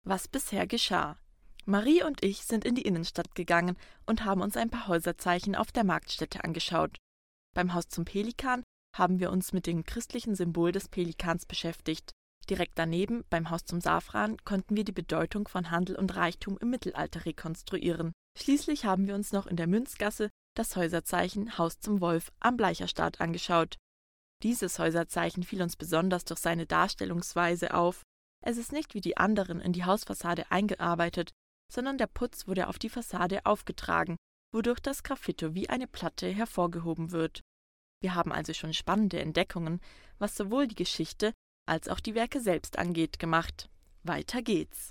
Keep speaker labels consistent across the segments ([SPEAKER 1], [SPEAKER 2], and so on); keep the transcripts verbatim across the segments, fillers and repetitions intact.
[SPEAKER 1] Was bisher geschah. Marie und ich sind in die Innenstadt gegangen und haben uns ein paar Häuserzeichen auf der Marktstätte angeschaut. Beim Haus zum Pelikan haben wir uns mit dem christlichen Symbol des Pelikans beschäftigt. Direkt daneben, beim Haus zum Safran, konnten wir die Bedeutung von Handel und Reichtum im Mittelalter rekonstruieren. Schließlich haben wir uns noch in der Münzgasse das Häuserzeichen Haus zum Wolf am Bleicherstad angeschaut. Dieses Häuserzeichen fiel uns besonders durch seine Darstellungsweise auf. Es ist nicht wie die anderen in die Hausfassade eingearbeitet, sondern der Putz wurde auf die Fassade aufgetragen, wodurch das Graffito wie eine Platte hervorgehoben wird. Wir haben also schon spannende Entdeckungen, was sowohl die Geschichte als auch die Werke selbst angeht, gemacht. Weiter geht's.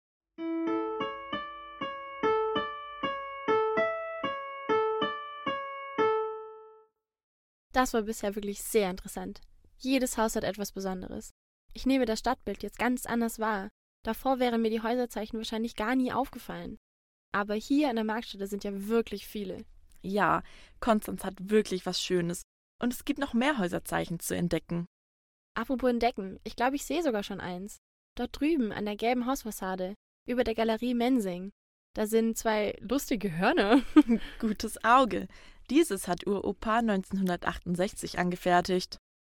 [SPEAKER 2] Das war bisher wirklich sehr interessant. Jedes Haus hat etwas Besonderes. Ich nehme das Stadtbild jetzt ganz anders wahr. Davor wären mir die Häuserzeichen wahrscheinlich gar nie aufgefallen. Aber hier an der Marktstätte sind ja wirklich viele.
[SPEAKER 1] Ja, Konstanz hat wirklich was Schönes. Und es gibt noch mehr Häuserzeichen zu entdecken.
[SPEAKER 2] Apropos entdecken, ich glaube, ich sehe sogar schon eins. Dort drüben an der gelben Hausfassade, über der Galerie Mensing. Da sind zwei lustige Hörner.
[SPEAKER 1] Gutes Auge. Dieses hat Uropa neunzehnhundertachtundsechzig angefertigt.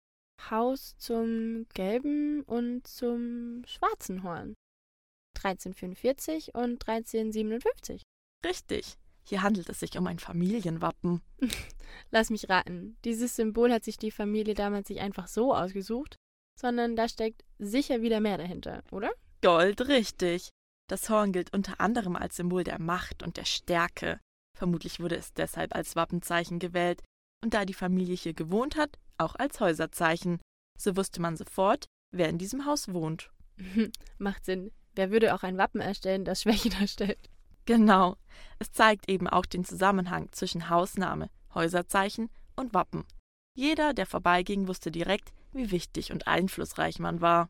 [SPEAKER 2] Haus zum gelben und zum schwarzen Horn. dreizehnhundertfünfundvierzig und dreizehnhundertsiebenundfünfzig.
[SPEAKER 1] Richtig. Hier handelt es sich um ein Familienwappen.
[SPEAKER 2] Lass mich raten. Dieses Symbol hat sich die Familie damals nicht einfach so ausgesucht, sondern da steckt sicher wieder mehr dahinter, oder?
[SPEAKER 1] Gold, richtig. Das Horn gilt unter anderem als Symbol der Macht und der Stärke. Vermutlich wurde es deshalb als Wappenzeichen gewählt und da die Familie hier gewohnt hat, auch als Häuserzeichen. So wusste man sofort, wer in diesem Haus wohnt.
[SPEAKER 2] Macht Sinn. Wer würde auch ein Wappen erstellen, das Schwäche darstellt?
[SPEAKER 1] Genau. Es zeigt eben auch den Zusammenhang zwischen Hausname, Häuserzeichen und Wappen. Jeder, der vorbeiging, wusste direkt, wie wichtig und einflussreich man war.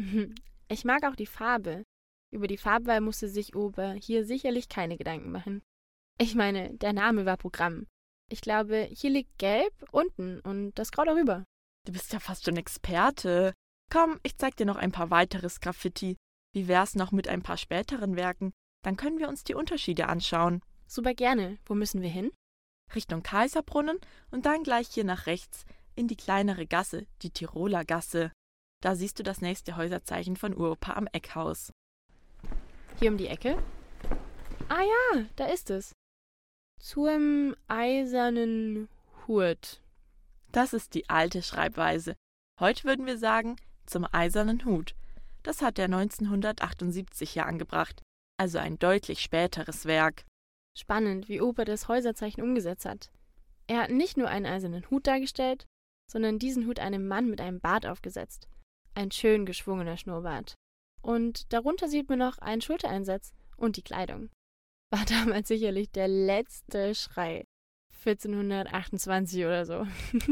[SPEAKER 2] Ich mag auch die Farbe. Über die Farbwahl musste sich Ober hier sicherlich keine Gedanken machen. Ich meine, der Name war Programm. Ich glaube, hier liegt Gelb unten und das Grau darüber.
[SPEAKER 1] Du bist ja fast schon Experte. Komm, ich zeig dir noch ein paar weiteres Graffiti. Wie wär's noch mit ein paar späteren Werken? Dann können wir uns die Unterschiede anschauen.
[SPEAKER 2] Super gerne. Wo müssen wir hin?
[SPEAKER 1] Richtung Kaiserbrunnen und dann gleich hier nach rechts in die kleinere Gasse, die Tiroler Gasse. Da siehst du das nächste Häuserzeichen von Uropa am Eckhaus.
[SPEAKER 2] Hier um die Ecke? Ah ja, da ist es. Zum eisernen Hut.
[SPEAKER 1] Das ist die alte Schreibweise. Heute würden wir sagen, zum eisernen Hut. Das hat er neunzehnhundertachtundsiebzig hier angebracht, also ein deutlich späteres Werk.
[SPEAKER 2] Spannend, wie Opa das Häuserzeichen umgesetzt hat. Er hat nicht nur einen eisernen Hut dargestellt, sondern diesen Hut einem Mann mit einem Bart aufgesetzt. Ein schön geschwungener Schnurrbart. Und darunter sieht man noch einen Schultereinsatz und die Kleidung. War damals sicherlich der letzte Schrei. vierzehnhundertachtundzwanzig oder so.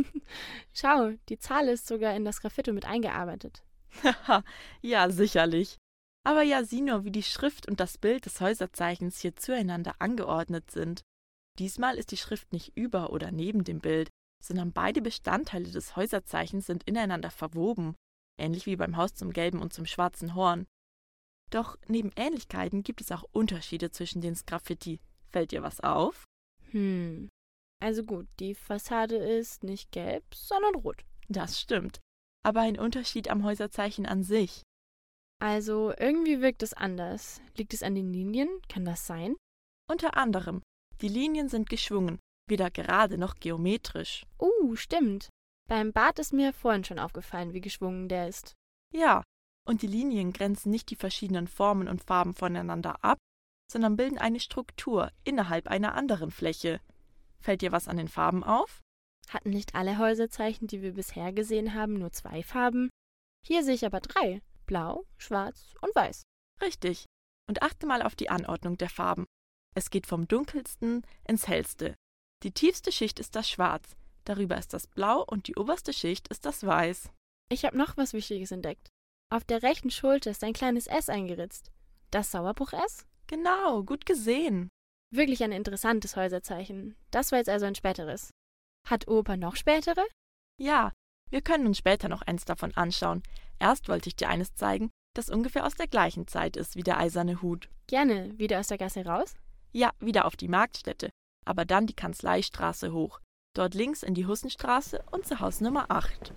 [SPEAKER 2] Schau, die Zahl ist sogar in das Graffito mit eingearbeitet.
[SPEAKER 1] Haha, ja, sicherlich. Aber ja, sieh nur, wie die Schrift und das Bild des Häuserzeichens hier zueinander angeordnet sind. Diesmal ist die Schrift nicht über oder neben dem Bild, sondern beide Bestandteile des Häuserzeichens sind ineinander verwoben, ähnlich wie beim Haus zum gelben und zum schwarzen Horn. Doch neben Ähnlichkeiten gibt es auch Unterschiede zwischen den Graffiti. Fällt dir was auf?
[SPEAKER 2] Hm, also gut, die Fassade ist nicht gelb, sondern rot.
[SPEAKER 1] Das stimmt. Aber ein Unterschied am Häuserzeichen an sich.
[SPEAKER 2] Also irgendwie wirkt es anders. Liegt es an den Linien? Kann das sein?
[SPEAKER 1] Unter anderem. Die Linien sind geschwungen, weder gerade noch geometrisch.
[SPEAKER 2] Uh, stimmt. Beim Bart ist mir vorhin schon aufgefallen, wie geschwungen der ist.
[SPEAKER 1] Ja, und die Linien grenzen nicht die verschiedenen Formen und Farben voneinander ab, sondern bilden eine Struktur innerhalb einer anderen Fläche. Fällt dir was an den Farben auf?
[SPEAKER 2] Hatten nicht alle Häuserzeichen, die wir bisher gesehen haben, nur zwei Farben? Hier sehe ich aber drei. Blau, schwarz und weiß.
[SPEAKER 1] Richtig. Und achte mal auf die Anordnung der Farben. Es geht vom dunkelsten ins hellste. Die tiefste Schicht ist das Schwarz, darüber ist das Blau und die oberste Schicht ist das Weiß.
[SPEAKER 2] Ich habe noch was Wichtiges entdeckt. Auf der rechten Schulter ist ein kleines S eingeritzt. Das Sauerbruch-S?
[SPEAKER 1] Genau, gut gesehen.
[SPEAKER 2] Wirklich ein interessantes Häuserzeichen. Das war jetzt also ein späteres. Hat Opa noch spätere?
[SPEAKER 1] Ja, wir können uns später noch eins davon anschauen. Erst wollte ich dir eines zeigen, das ungefähr aus der gleichen Zeit ist wie der eiserne Hut.
[SPEAKER 2] Gerne. Wieder aus der Gasse raus?
[SPEAKER 1] Ja, wieder auf die Marktstätte, aber dann die Kanzleistraße hoch. Dort links in die Hussenstraße und zu Haus Nummer acht.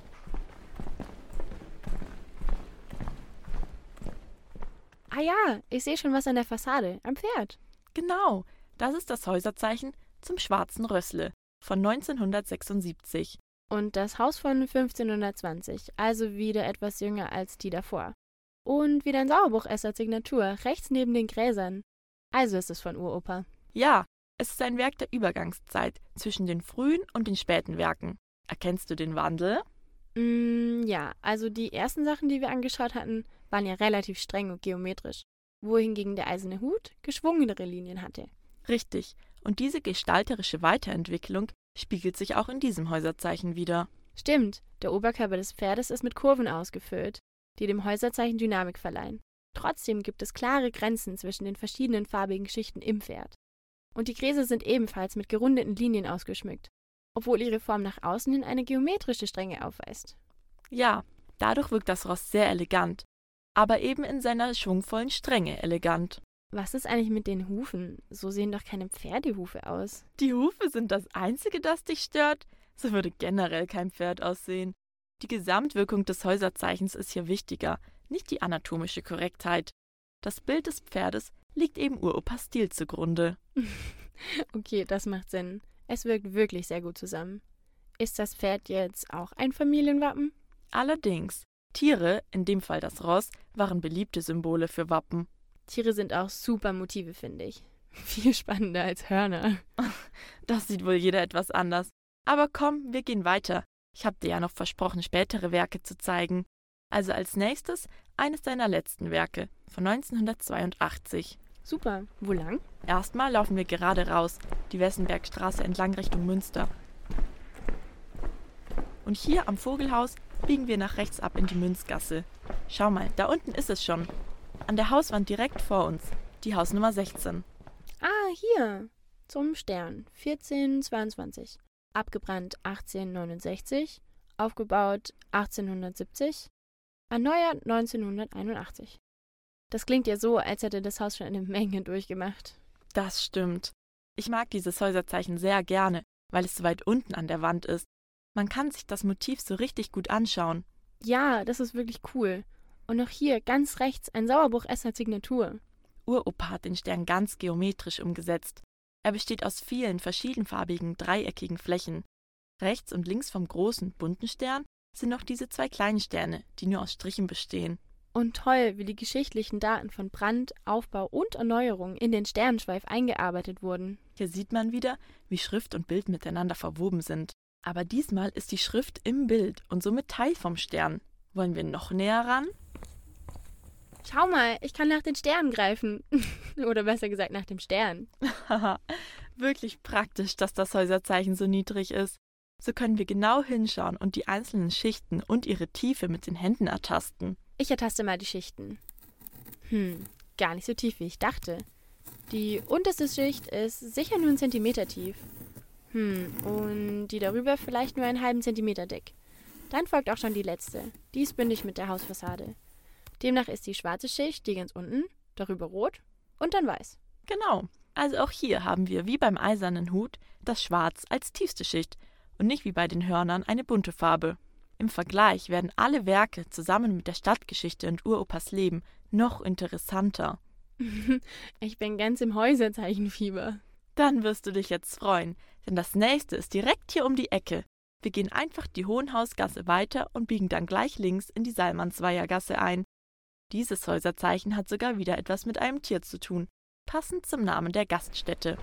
[SPEAKER 2] Ah ja, ich sehe schon was an der Fassade. Am Pferd.
[SPEAKER 1] Genau, das ist das Häuserzeichen zum Schwarzen Rössle von neunzehnhundertsechsundsiebzig.
[SPEAKER 2] Und das Haus von fünfzehnhundertzwanzig, also wieder etwas jünger als die davor. Und wieder ein Sauerbuchesser-Signatur, rechts neben den Gräsern. Also ist es von Uropa.
[SPEAKER 1] Ja, es ist ein Werk der Übergangszeit zwischen den frühen und den späten Werken. Erkennst du den Wandel?
[SPEAKER 2] Mm, ja, also die ersten Sachen, die wir angeschaut hatten, waren ja relativ streng und geometrisch, wohingegen der eiserne Hut geschwungenere Linien hatte.
[SPEAKER 1] Richtig, und diese gestalterische Weiterentwicklung spiegelt sich auch in diesem Häuserzeichen wider.
[SPEAKER 2] Stimmt, der Oberkörper des Pferdes ist mit Kurven ausgefüllt, die dem Häuserzeichen Dynamik verleihen. Trotzdem gibt es klare Grenzen zwischen den verschiedenen farbigen Schichten im Pferd. Und die Gräser sind ebenfalls mit gerundeten Linien ausgeschmückt, obwohl ihre Form nach außen hin eine geometrische Strenge aufweist.
[SPEAKER 1] Ja, dadurch wirkt das Ross sehr elegant, aber eben in seiner schwungvollen Strenge elegant.
[SPEAKER 2] Was ist eigentlich mit den Hufen? So sehen doch keine Pferdehufe aus.
[SPEAKER 1] Die Hufe sind das Einzige, das dich stört? So würde generell kein Pferd aussehen. Die Gesamtwirkung des Häuserzeichens ist hier wichtiger, nicht die anatomische Korrektheit. Das Bild des Pferdes liegt eben Uropas Stil zugrunde.
[SPEAKER 2] Okay, das macht Sinn. Es wirkt wirklich sehr gut zusammen. Ist das Pferd jetzt auch ein Familienwappen?
[SPEAKER 1] Allerdings, Tiere, in dem Fall das Ross, waren beliebte Symbole für Wappen.
[SPEAKER 2] Tiere sind auch super Motive, finde ich. Viel spannender als Hörner.
[SPEAKER 1] Das sieht wohl jeder etwas anders. Aber komm, wir gehen weiter. Ich habe dir ja noch versprochen, spätere Werke zu zeigen. Also als nächstes eines seiner letzten Werke von neunzehnhundertzweiundachtzig.
[SPEAKER 2] Super. Wo lang?
[SPEAKER 1] Erstmal laufen wir gerade raus, die Wessenbergstraße entlang Richtung Münster. Und hier am Vogelhaus biegen wir nach rechts ab in die Münzgasse. Schau mal, da unten ist es schon. An der Hauswand direkt vor uns, die Hausnummer sechzehn.
[SPEAKER 2] Ah, hier. Zum Stern. vierzehnhundertzweiundzwanzig. Abgebrannt achtzehnhundertneunundsechzig. Aufgebaut achtzehnhundertsiebzig. Erneuert neunzehnhunderteinundachtzig. Das klingt ja so, als hätte das Haus schon eine Menge durchgemacht.
[SPEAKER 1] Das stimmt. Ich mag dieses Häuserzeichen sehr gerne, weil es so weit unten an der Wand ist. Man kann sich das Motiv so richtig gut anschauen.
[SPEAKER 2] Ja, das ist wirklich cool. Und noch hier, ganz rechts, ein Sauerbuchesser-Signatur.
[SPEAKER 1] Uropa hat den Stern ganz geometrisch umgesetzt. Er besteht aus vielen verschiedenfarbigen, dreieckigen Flächen. Rechts und links vom großen, bunten Stern sind noch diese zwei kleinen Sterne, die nur aus Strichen bestehen.
[SPEAKER 2] Und toll, wie die geschichtlichen Daten von Brand, Aufbau und Erneuerung in den Sternenschweif eingearbeitet wurden.
[SPEAKER 1] Hier sieht man wieder, wie Schrift und Bild miteinander verwoben sind. Aber diesmal ist die Schrift im Bild und somit Teil vom Stern. Wollen wir noch näher ran?
[SPEAKER 2] Schau mal, ich kann nach den Sternen greifen. Oder besser gesagt nach dem Stern.
[SPEAKER 1] Haha, wirklich praktisch, dass das Häuserzeichen so niedrig ist. So können wir genau hinschauen und die einzelnen Schichten und ihre Tiefe mit den Händen ertasten.
[SPEAKER 2] Ich ertaste mal die Schichten. Hm, gar nicht so tief, wie ich dachte. Die unterste Schicht ist sicher nur einen Zentimeter tief. Hm, und die darüber vielleicht nur einen halben Zentimeter dick. Dann folgt auch schon die letzte. Die ist bündig mit der Hausfassade. Demnach ist die schwarze Schicht, die ganz unten, darüber rot und dann weiß.
[SPEAKER 1] Genau, also auch hier haben wir wie beim eisernen Hut das Schwarz als tiefste Schicht und nicht wie bei den Hörnern eine bunte Farbe. Im Vergleich werden alle Werke zusammen mit der Stadtgeschichte und Uropas Leben noch interessanter.
[SPEAKER 2] Ich bin ganz im Häuserzeichenfieber.
[SPEAKER 1] Dann wirst du dich jetzt freuen, denn das nächste ist direkt hier um die Ecke. Wir gehen einfach die Hohenhausgasse weiter und biegen dann gleich links in die Salmansweihergasse ein. Dieses Häuserzeichen hat sogar wieder etwas mit einem Tier zu tun, passend zum Namen der Gaststätte.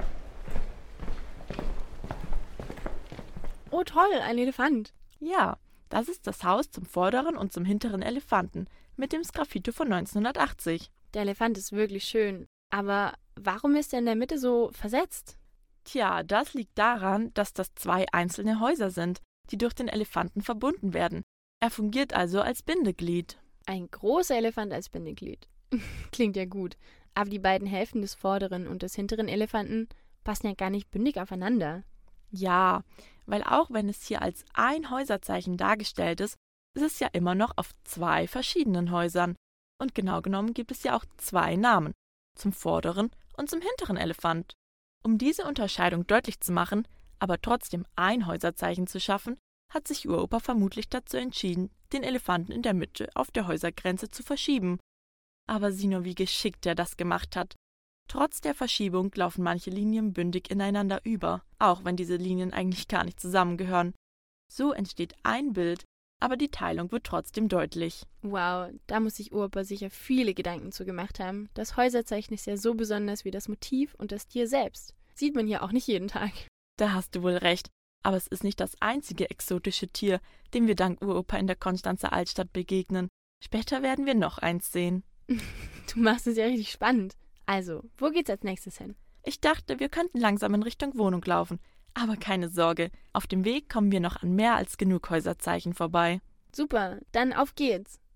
[SPEAKER 2] Oh toll, ein Elefant.
[SPEAKER 1] Ja, das ist das Haus zum vorderen und zum hinteren Elefanten mit dem Sgraffito von neunzehnhundertachtzig.
[SPEAKER 2] Der Elefant ist wirklich schön, aber warum ist er in der Mitte so versetzt?
[SPEAKER 1] Tja, das liegt daran, dass das zwei einzelne Häuser sind, die durch den Elefanten verbunden werden. Er fungiert also als Bindeglied.
[SPEAKER 2] Ein großer Elefant als Bindeglied. Klingt ja gut, aber die beiden Hälften des vorderen und des hinteren Elefanten passen ja gar nicht bündig aufeinander.
[SPEAKER 1] Ja, weil auch wenn es hier als ein Häuserzeichen dargestellt ist, ist es ja immer noch auf zwei verschiedenen Häusern. Und genau genommen gibt es ja auch zwei Namen, zum vorderen und zum hinteren Elefant. Um diese Unterscheidung deutlich zu machen, aber trotzdem ein Häuserzeichen zu schaffen, hat sich Uropa vermutlich dazu entschieden, den Elefanten in der Mitte auf der Häusergrenze zu verschieben. Aber sieh nur, wie geschickt er das gemacht hat. Trotz der Verschiebung laufen manche Linien bündig ineinander über, auch wenn diese Linien eigentlich gar nicht zusammengehören. So entsteht ein Bild, aber die Teilung wird trotzdem deutlich.
[SPEAKER 2] Wow, da muss sich Uropa sicher viele Gedanken zu gemacht haben. Das Häuserzeichen ist ja so besonders wie das Motiv und das Tier selbst. Sieht man hier auch nicht jeden Tag.
[SPEAKER 1] Da hast du wohl recht, aber es ist nicht das einzige exotische Tier, dem wir dank Uropa in der Konstanzer Altstadt begegnen. Später werden wir noch eins sehen.
[SPEAKER 2] Du machst es ja richtig spannend. Also, wo geht's als nächstes hin?
[SPEAKER 1] Ich dachte, wir könnten langsam in Richtung Wohnung laufen. Aber keine Sorge, auf dem Weg kommen wir noch an mehr als genug Häuserzeichen vorbei.
[SPEAKER 2] Super, dann auf geht's.